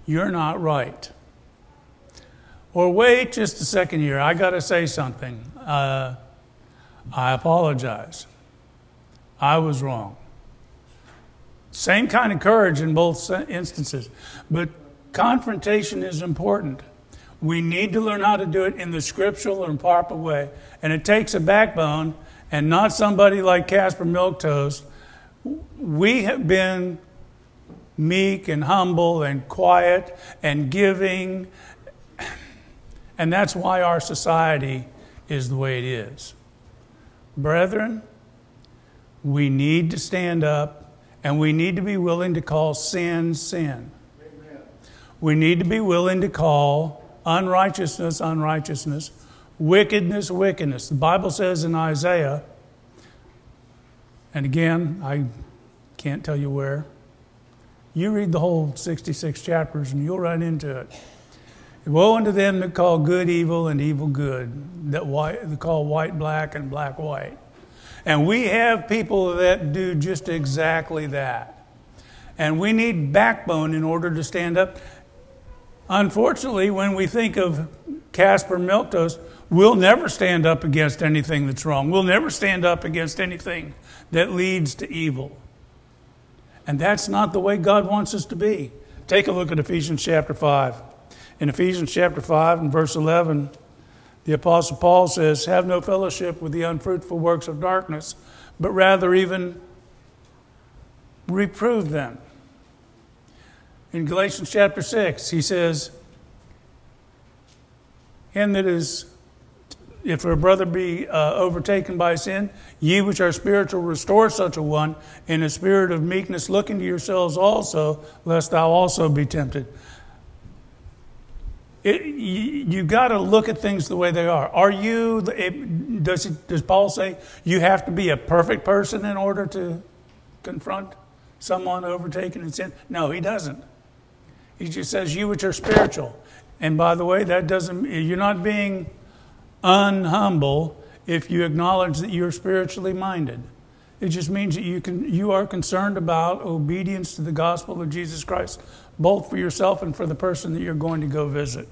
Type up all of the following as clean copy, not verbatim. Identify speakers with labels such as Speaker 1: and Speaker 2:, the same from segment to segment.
Speaker 1: you're not right. Or wait just a second here, I got to say something. I apologize. I was wrong. Same kind of courage in both instances. But confrontation is important. We need to learn how to do it in the scriptural and proper way. And it takes a backbone and not somebody like Casper Milquetoast. We have been meek and humble and quiet and giving. And that's why our society is the way it is. Brethren, we need to stand up and we need to be willing to call sin, sin. Amen. We need to be willing to call unrighteousness, unrighteousness, wickedness, wickedness. The Bible says in Isaiah, and again, I can't tell you where. You read the whole 66 chapters and you'll run into it. Woe unto them that call good evil and evil good, that call white black and black white. And we have people that do just exactly that. And we need backbone in order to stand up. Unfortunately, when we think of Casper Milquetoast, we'll never stand up against anything that's wrong. We'll never stand up against anything that leads to evil. And that's not the way God wants us to be. Take a look at Ephesians chapter 5. In Ephesians chapter 5 and verse 11, the Apostle Paul says, have no fellowship with the unfruitful works of darkness, but rather even reprove them. In Galatians chapter 6, he says, him that is, if a brother be overtaken by sin, ye which are spiritual, restore such a one in a spirit of meekness, looking to yourselves also, lest thou also be tempted. You've got to look at things the way they are. Does Paul say you have to be a perfect person in order to confront someone overtaken in sin? No, he doesn't. He just says you which are spiritual. And by the way, you're not being unhumble if you acknowledge that you're spiritually minded. It just means that you are concerned about obedience to the gospel of Jesus Christ, both for yourself and for the person that you're going to go visit.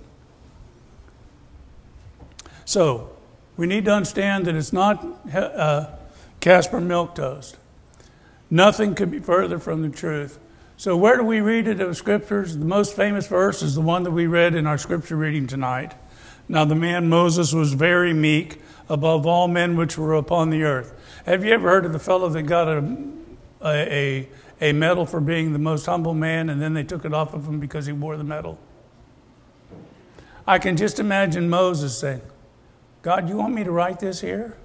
Speaker 1: So, we need to understand that it's not Casper Milquetoast. Nothing could be further from the truth. So where do we read it of scriptures? The most famous verse is the one that we read in our scripture reading tonight. Now the man Moses was very meek above all men which were upon the earth. Have you ever heard of the fellow that got a medal for being the most humble man, and then they took it off of him because he wore the medal? I can just imagine Moses saying, God, you want me to write this here?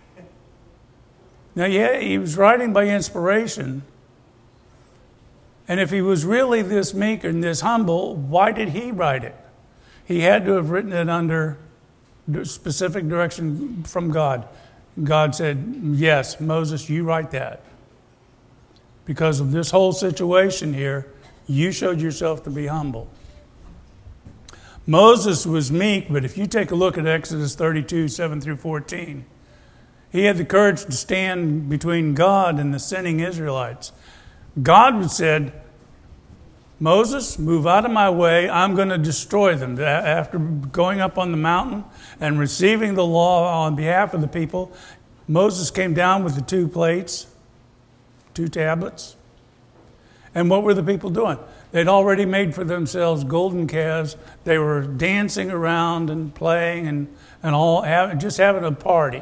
Speaker 1: Now, yeah, he was writing by inspiration. And if he was really this meek and this humble, why did he write it? He had to have written it under specific direction from God. God said, yes, Moses, you write that. Because of this whole situation here, you showed yourself to be humble. Moses was meek, but if you take a look at Exodus 32, 7 through 14, he had the courage to stand between God and the sinning Israelites. God said, Moses, move out of my way. I'm going to destroy them. After going up on the mountain and receiving the law on behalf of the people, Moses came down with the 2 plates, 2 tablets. And what were the people doing? They'd already made for themselves golden calves. They were dancing around and playing and all, just having a party.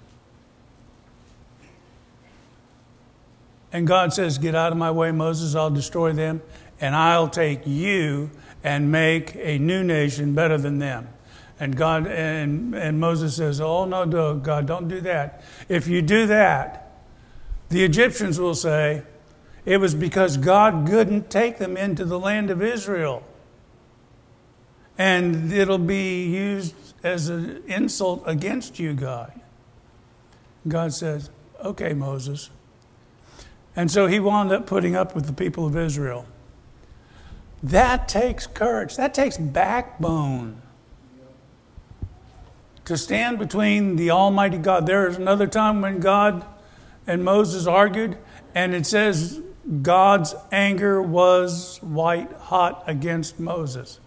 Speaker 1: And God says, get out of my way, Moses, I'll destroy them, and I'll take you and make a new nation better than them. And God and Moses says, oh, no, God, don't do that. If you do that, the Egyptians will say, it was because God couldn't take them into the land of Israel. And it'll be used as an insult against you, God. God says, okay, Moses. And so he wound up putting up with the people of Israel. That takes courage. That takes backbone. To stand between the Almighty God. There is another time when God and Moses argued, and it says God's anger was white hot against Moses.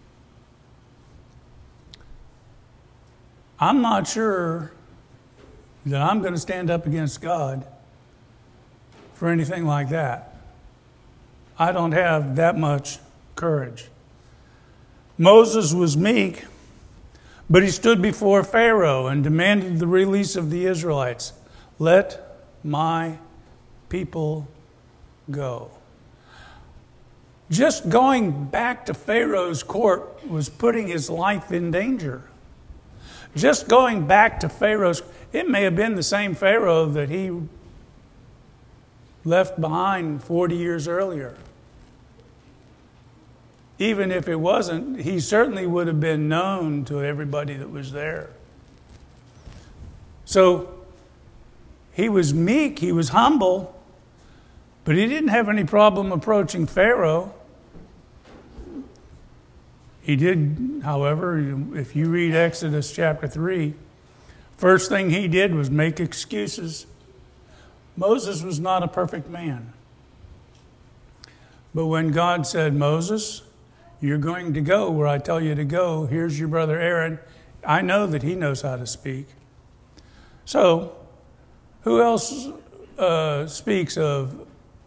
Speaker 1: I'm not sure that I'm going to stand up against God for anything like that. I don't have that much courage. Moses was meek, but he stood before Pharaoh and demanded the release of the Israelites. Let my people go. Just going back to Pharaoh's court was putting his life in danger. Just going back to Pharaoh's, it may have been the same Pharaoh that he left behind 40 years earlier. Even if it wasn't, he certainly would have been known to everybody that was there. So he was meek, he was humble, but he didn't have any problem approaching Pharaoh. He did, however, if you read Exodus chapter 3, first thing he did was make excuses. Moses was not a perfect man. But when God said, Moses, you're going to go where I tell you to go, here's your brother Aaron, I know that he knows how to speak. So, who else speaks of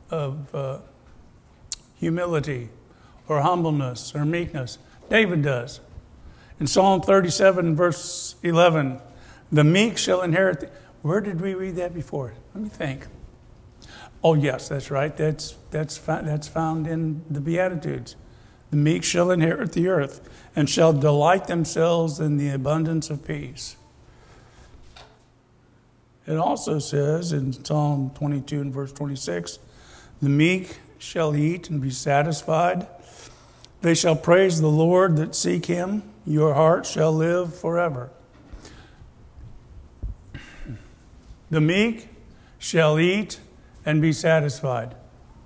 Speaker 1: humility or humbleness or meekness? David does. In Psalm 37, verse 11, the meek shall inherit. Where did we read that before? Let me think. Oh, yes, that's right. That's found in the Beatitudes. The meek shall inherit the earth and shall delight themselves in the abundance of peace. It also says in Psalm 22 and verse 26, the meek shall eat and be satisfied. They shall praise the Lord that seek him. Your heart shall live forever. The meek shall eat and be satisfied.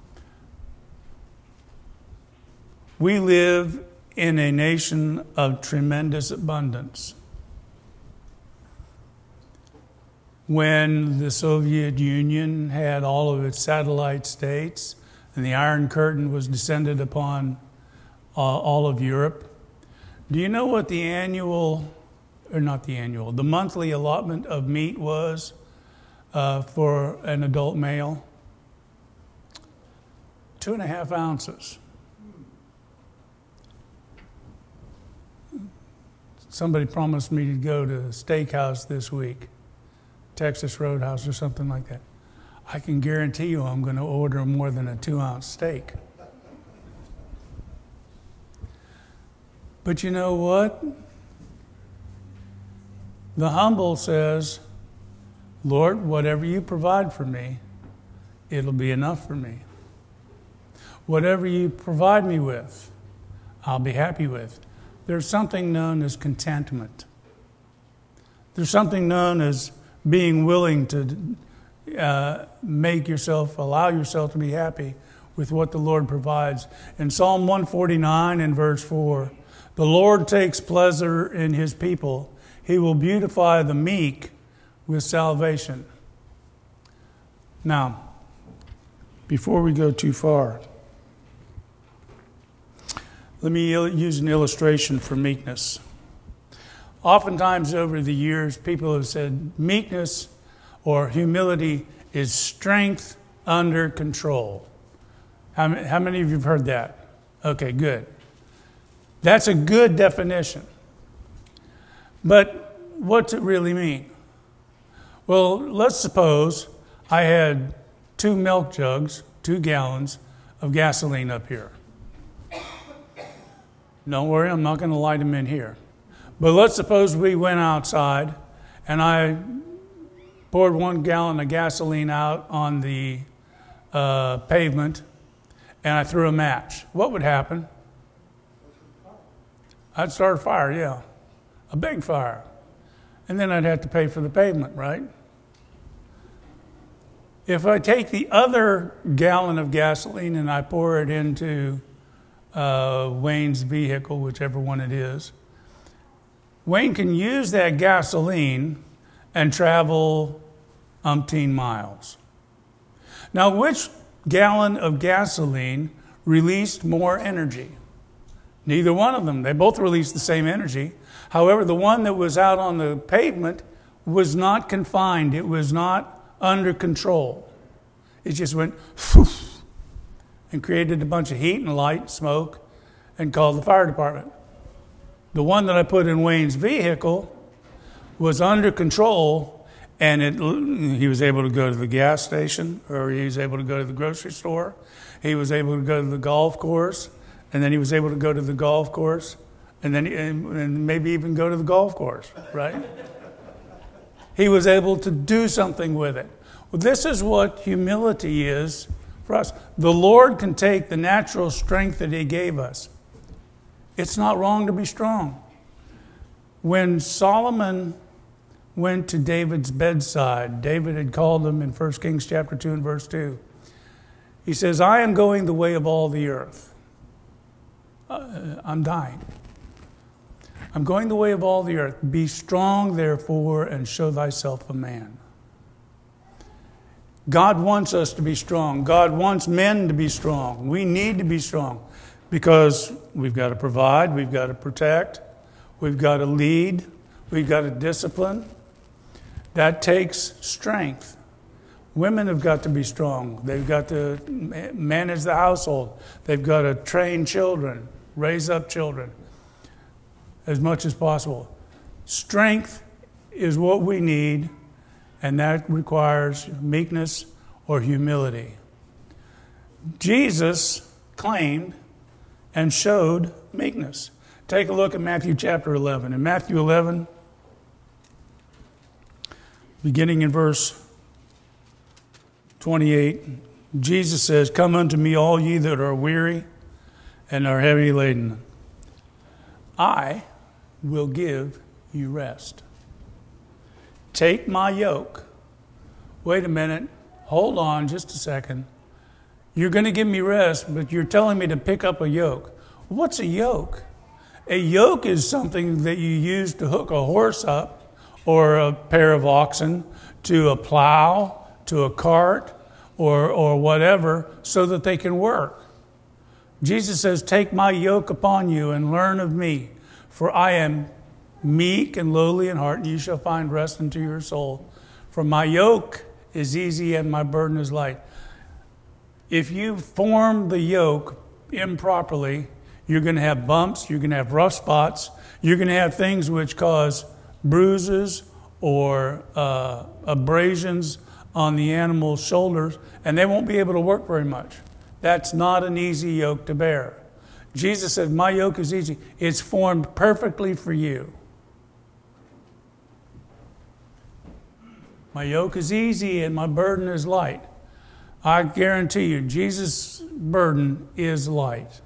Speaker 1: We live in a nation of tremendous abundance. When the Soviet Union had all of its satellite states and the Iron Curtain was descended upon all of Europe, do you know what the monthly allotment of meat was for an adult male? 2.5 ounces. Somebody promised me to go to a steakhouse this week, Texas Roadhouse or something like that. I can guarantee you I'm going to order more than a 2-ounce steak. But you know what? The humble says, Lord, whatever you provide for me, it'll be enough for me. Whatever you provide me with, I'll be happy with. There's something known as contentment. There's something known as being willing to allow yourself to be happy with what the Lord provides. In Psalm 149 and verse 4, the Lord takes pleasure in his people. He will beautify the meek with salvation. Now, before we go too far, let me use an illustration for meekness. Oftentimes over the years, people have said meekness or humility is strength under control. How many of you have heard that? Okay, good. That's a good definition. But what's it really mean? Well, let's suppose I had 2 milk jugs, 2 gallons of gasoline up here. Don't worry, I'm not going to light them in here. But let's suppose we went outside and I poured 1 gallon of gasoline out on the pavement and I threw a match. What would happen? I'd start a fire, yeah. A big fire. And then I'd have to pay for the pavement, right? If I take the other gallon of gasoline and I pour it into Wayne's vehicle, whichever one it is, Wayne can use that gasoline and travel umpteen miles. Now, which gallon of gasoline released more energy. Neither one of them. They both released the same energy. However, the one that was out on the pavement was not confined. It was not under control. It just went and created a bunch of heat and light and smoke and called the fire department. The one that I put in Wayne's vehicle was under control, and he was able to go to the gas station, or he was able to go to the grocery store. He was able to go to the golf course, and then he was able to go to the golf course, and then and maybe even go to the golf course, right? He was able to do something with it. Well, this is what humility is for us. The Lord can take the natural strength that He gave us. It's not wrong to be strong. When Solomon went to David's bedside, David had called him in 1 Kings chapter 2 and verse 2. He says, I am going the way of all the earth. I'm dying. I'm going the way of all the earth. Be strong, therefore, and show thyself a man. God wants us to be strong. God wants men to be strong. We need to be strong because we've got to provide, we've got to protect, we've got to lead, we've got to discipline. That takes strength. Women have got to be strong. They've got to manage the household. They've got to train children, raise up children as much as possible. Strength is what we need, and that requires meekness or humility. Jesus claimed and showed meekness. Take a look at Matthew chapter 11. In Matthew 11, beginning in verse 28, Jesus says, Come unto me, all ye that are weary and are heavy laden. I will give you rest. Take my yoke. Wait a minute. Hold on just a second. You're going to give me rest, but you're telling me to pick up a yoke. What's a yoke? A yoke is something that you use to hook a horse up or a pair of oxen to a plow, to a cart, or whatever, so that they can work. Jesus says, Take my yoke upon you and learn of me, for I am meek and lowly in heart, and you shall find rest unto your soul. For my yoke is easy and my burden is light. If you form the yoke improperly, you're going to have bumps, you're going to have rough spots, you're going to have things which cause bruises or abrasions on the animal's shoulders, and they won't be able to work very much. That's not an easy yoke to bear. Jesus said, My yoke is easy. It's formed perfectly for you. My yoke is easy and my burden is light. I guarantee you, Jesus' burden is light.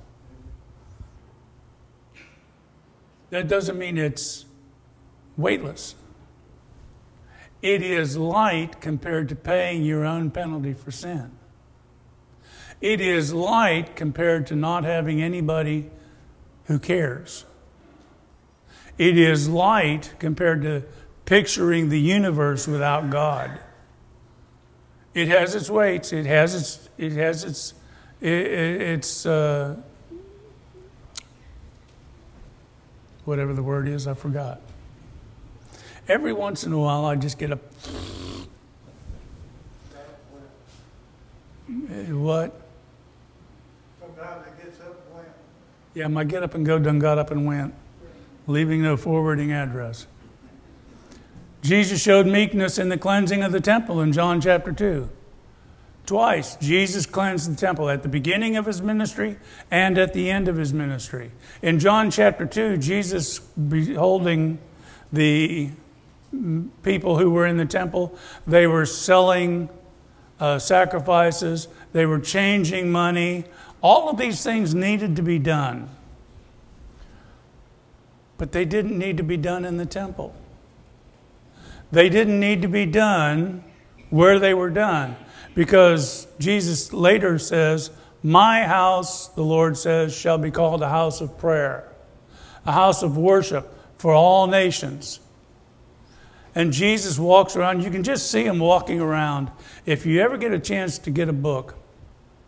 Speaker 1: That doesn't mean it's weightless. It is light compared to paying your own penalty for sin. It is light compared to not having anybody who cares. It is light compared to picturing the universe without God. It has its weights. It has its whatever the word is, I forgot. Every once in a while, I just get a what?
Speaker 2: Sometimes it gets up and went.
Speaker 1: Yeah, my get up and go done got up and went, leaving no forwarding address. Jesus showed meekness in the cleansing of the temple in John chapter 2. Twice, Jesus cleansed the temple at the beginning of his ministry and at the end of his ministry. In John chapter 2, Jesus, beholding the people who were in the temple, they were selling sacrifices, they were changing money. All of these things needed to be done. But they didn't need to be done in the temple. They didn't need to be done where they were done. Because Jesus later says, My house, the Lord says, shall be called a house of prayer, a house of worship for all nations. And Jesus walks around. You can just see him walking around. If you ever get a chance to get a book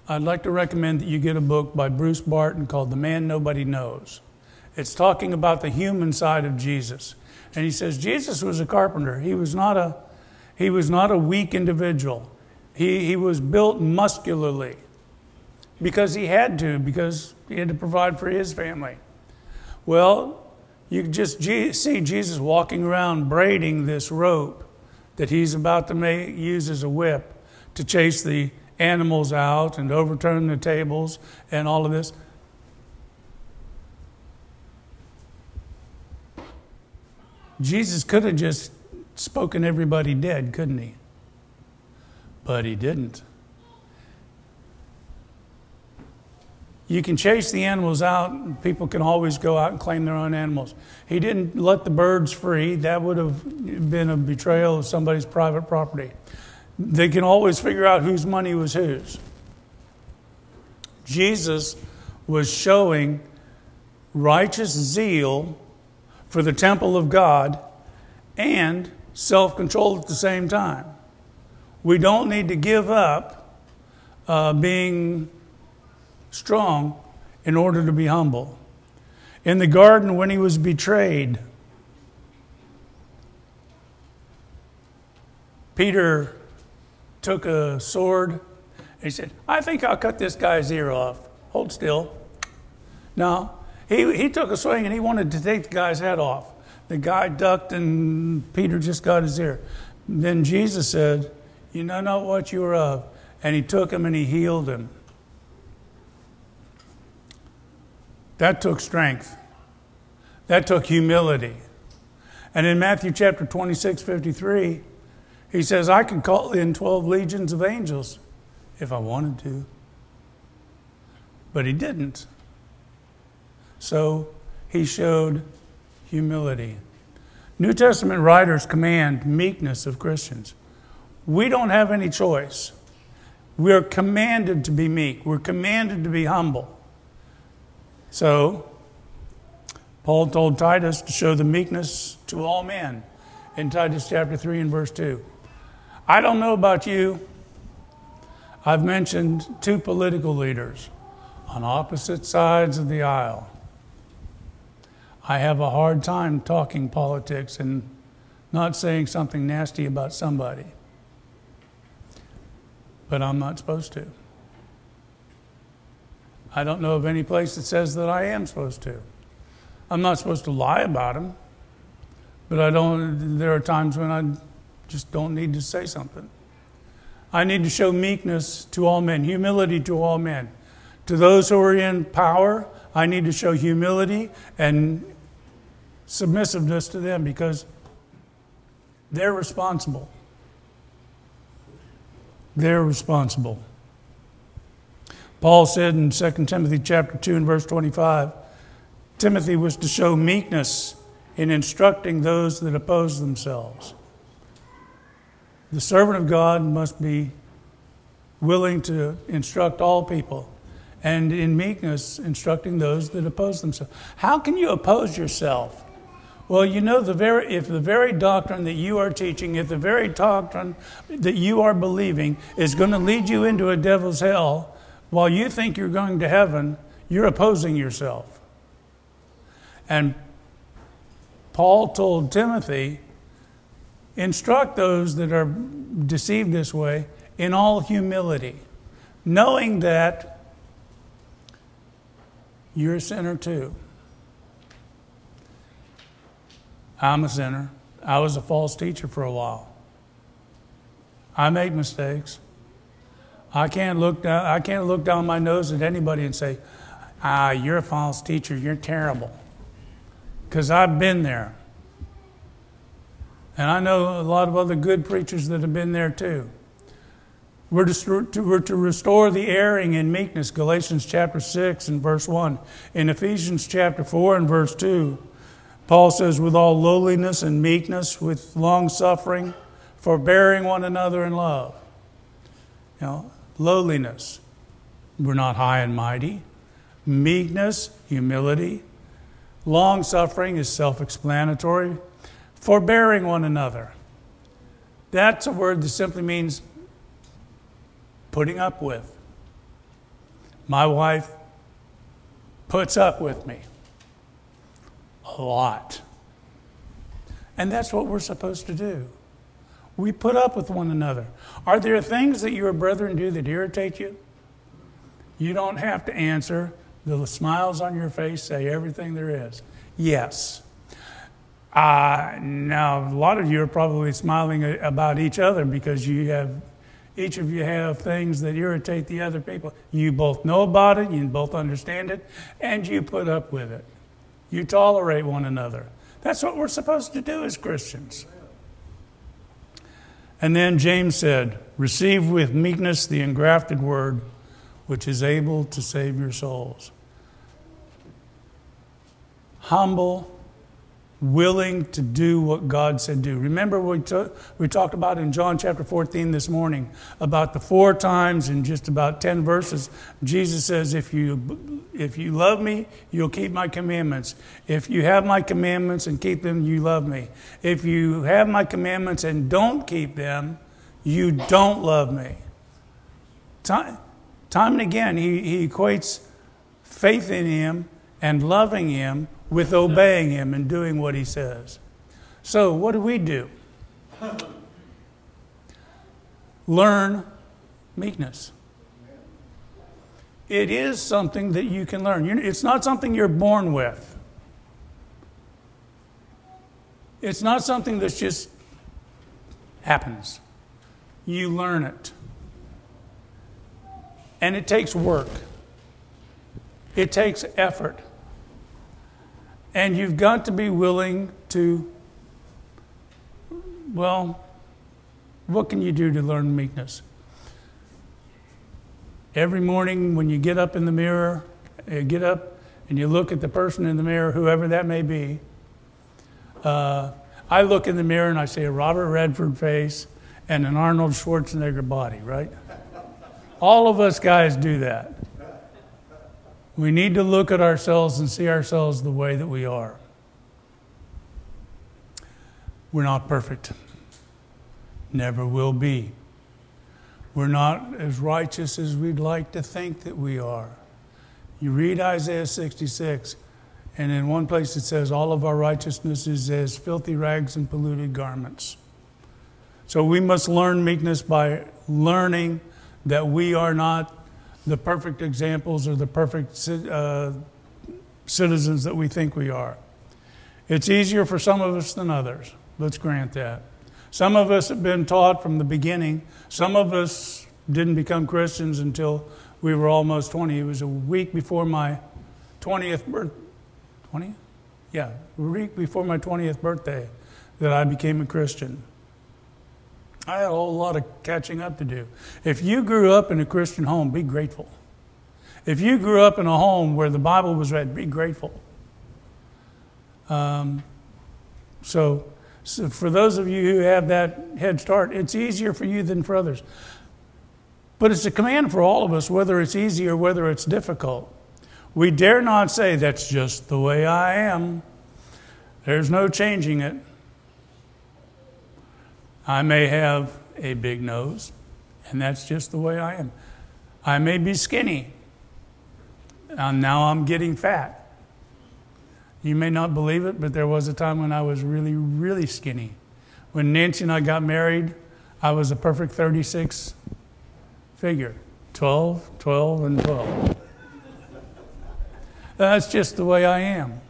Speaker 1: I'd like to recommend that you get a book by Bruce Barton called The Man Nobody Knows. It's talking about the human side of Jesus. And he says Jesus was a carpenter. He was not a weak individual. He was built muscularly because he had to provide for his family. Well, you can just see Jesus walking around braiding this rope that he's about to use as a whip to chase the animals out and overturn the tables and all of this. Jesus could have just spoken everybody dead, couldn't he? But he didn't. You can chase the animals out, and people can always go out and claim their own animals. He didn't let the birds free. That would have been a betrayal of somebody's private property. They can always figure out whose money was whose. Jesus was showing righteous zeal for the temple of God and self-control at the same time. We don't need to give up being strong in order to be humble. In the garden, when he was betrayed, Peter took a sword and he said, I think I'll cut this guy's ear off. Hold still. No, he took a swing and he wanted to take the guy's head off. The guy ducked and Peter just got his ear. Then Jesus said, you know not what you are of. And he took him and he healed him. That took strength. That took humility. And in Matthew chapter 26:53, he says, I could call in 12 legions of angels if I wanted to. But he didn't. So he showed humility. New Testament writers command meekness of Christians. We don't have any choice. We are commanded to be meek. We're commanded to be humble. So, Paul told Titus to show the meekness to all men in Titus chapter 3 and verse 2. I don't know about you. I've mentioned two political leaders on opposite sides of the aisle. I have a hard time talking politics and not saying something nasty about somebody. But I'm not supposed to. I don't know of any place that says that I am supposed to. I'm not supposed to lie about them, but there are times when I just don't need to say something. I need to show meekness to all men, humility to all men. To those who are in power, I need to show humility and submissiveness to them because they're responsible. They're responsible. Paul said in 2 Timothy chapter 2 and verse 25, Timothy was to show meekness in instructing those that oppose themselves. The servant of God must be willing to instruct all people, and in meekness instructing those that oppose themselves. How can you oppose yourself? Well, you know, if the very doctrine that you are teaching, if the very doctrine that you are believing is going to lead you into a devil's hell, while you think you're going to heaven, you're opposing yourself. And Paul told Timothy, instruct those that are deceived this way in all humility, knowing that you're a sinner too. I'm a sinner. I was a false teacher for a while. I made mistakes. I can't look down my nose at anybody and say, you're a false teacher, you're terrible. Because I've been there. And I know a lot of other good preachers that have been there too. We're to restore the erring in meekness, Galatians chapter 6 and verse 1. In Ephesians chapter 4 and verse 2, Paul says, with all lowliness and meekness, with long suffering, forbearing one another in love. You know, lowliness. We're not high and mighty. Meekness, humility. Long suffering is self-explanatory. Forbearing one another. That's a word that simply means putting up with. My wife puts up with me a lot. And that's what we're supposed to do. We put up with one another. Are there things that your brethren do that irritate you? You don't have to answer. The smiles on your face say everything there is. Yes. Now, a lot of you are probably smiling about each other because each of you have things that irritate the other people. You both know about it, you both understand it, and you put up with it. You tolerate one another. That's what we're supposed to do as Christians. And then James said, receive with meekness the engrafted word, which is able to save your souls. Humble, willing to do what God said do. Remember we talked about in John chapter 14 this morning about the 4 times in just about 10 verses. Jesus says, if you love me, you'll keep my commandments. If you have my commandments and keep them, you love me. If you have my commandments and don't keep them, you don't love me. Time and again, he equates faith in him and loving him with obeying him and doing what he says. So what do? Learn meekness. It is something that you can learn. It's not something you're born with. It's not something that just happens. You learn it. And it takes work. It takes effort. And you've got to be willing to, well, what can you do to learn meekness? Every morning when you get up in the mirror, you get up and you look at the person in the mirror, whoever that may be. I look in the mirror and I see a Robert Redford face and an Arnold Schwarzenegger body, right? All of us guys do that. We need to look at ourselves and see ourselves the way that we are. We're not perfect. Never will be. We're not as righteous as we'd like to think that we are. You read Isaiah 66, and in one place it says, all of our righteousness is as filthy rags and polluted garments. So we must learn meekness by learning that we are not the perfect examples or the perfect citizens that we think we are. It's easier for some of us than others. Let's grant that. Some of us have been taught from the beginning. Some of us didn't become Christians until we were almost 20. It was a week before my 20th birthday. 20th? Yeah, a week before my 20th birthday that I became a Christian. I had a whole lot of catching up to do. If you grew up in a Christian home, be grateful. If you grew up in a home where the Bible was read, be grateful. So for those of you who have that head start, it's easier for you than for others. But it's a command for all of us, whether it's easy or whether it's difficult. We dare not say, that's just the way I am. There's no changing it. I may have a big nose, and that's just the way I am. I may be skinny, and now I'm getting fat. You may not believe it, but there was a time when I was really, really skinny. When Nancy and I got married, I was a perfect 36 figure. 12, 12, and 12. That's just the way I am.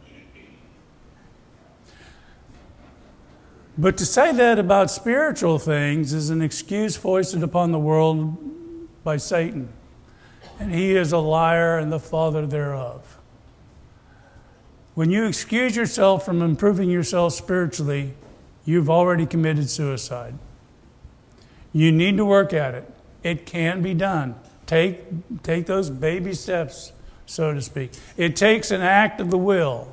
Speaker 1: But to say that about spiritual things is an excuse foisted upon the world by Satan. And he is a liar and the father thereof. When you excuse yourself from improving yourself spiritually, you've already committed suicide. You need to work at it. It can be done. Take those baby steps, so to speak. It takes an act of the will.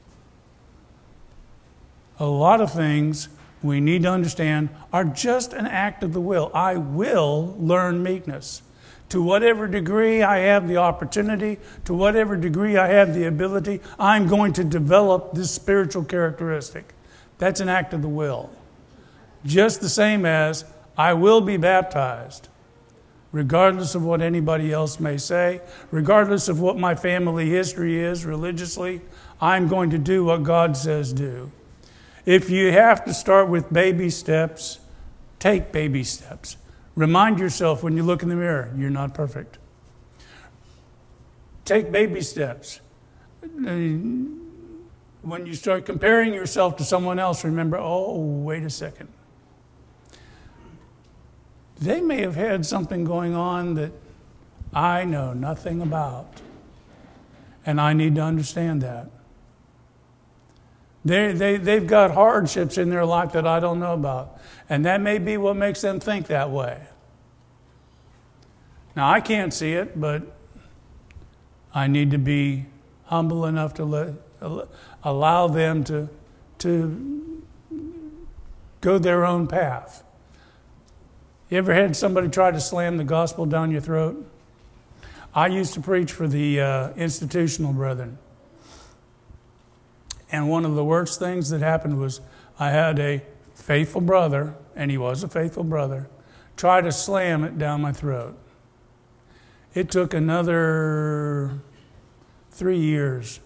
Speaker 1: A lot of things we need to understand are just an act of the will. I will learn meekness. To whatever degree I have the opportunity, to whatever degree I have the ability, I'm going to develop this spiritual characteristic. That's an act of the will. Just the same as I will be baptized. regardless of what anybody else may say, regardless of what my family history is religiously. I'm going to do what God says do. If you have to start with baby steps, take baby steps. Remind yourself when you look in the mirror, you're not perfect. Take baby steps. When you start comparing yourself to someone else, remember, oh, wait a second. They may have had something going on that I know nothing about. And I need to understand that. They've got hardships in their life that I don't know about. And that may be what makes them think that way. Now, I can't see it, but I need to be humble enough to allow them to go their own path. You ever had somebody try to slam the gospel down your throat? I used to preach for the institutional brethren. And one of the worst things that happened was I had a faithful brother, and he was a faithful brother, try to slam it down my throat. It took another 3 years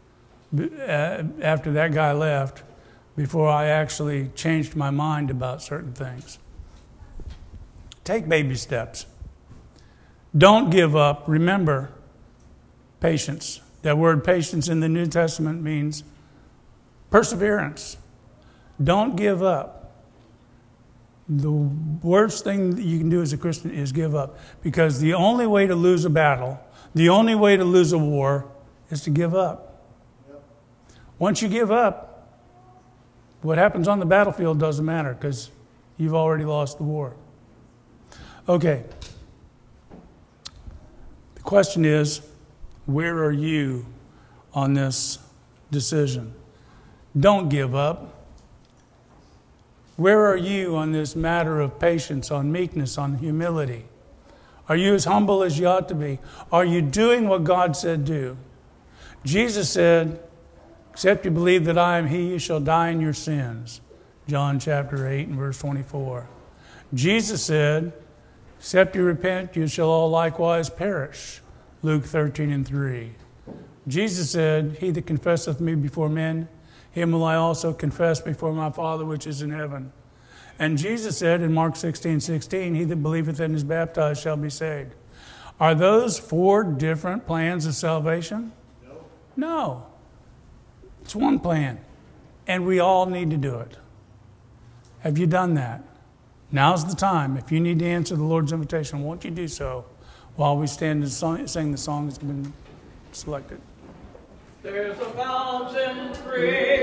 Speaker 1: after that guy left before I actually changed my mind about certain things. Take baby steps. Don't give up. Remember, patience. That word patience in the New Testament means perseverance. Don't give up. The worst thing that you can do as a Christian is give up. Because the only way to lose a battle, the only way to lose a war, is to give up. Yep. Once you give up, what happens on the battlefield doesn't matter because you've already lost the war. Okay. The question is, where are you on this decision? Don't give up. Where are you on this matter of patience, on meekness, on humility? Are you as humble as you ought to be? Are you doing what God said do? Jesus said, except you believe that I am He, you shall die in your sins. John chapter 8 and verse 24. Jesus said, except you repent, you shall all likewise perish. Luke 13 and 3. Jesus said, he that confesseth me before men, him will I also confess before my Father which is in heaven. And Jesus said in Mark 16:16, he that believeth and is baptized shall be saved. Are those 4 different plans of salvation? No. It's one plan. And we all need to do it. Have you done that? Now's the time. If you need to answer the Lord's invitation, won't you do so while we stand and sing the song that's been selected?
Speaker 3: There's a fountain free.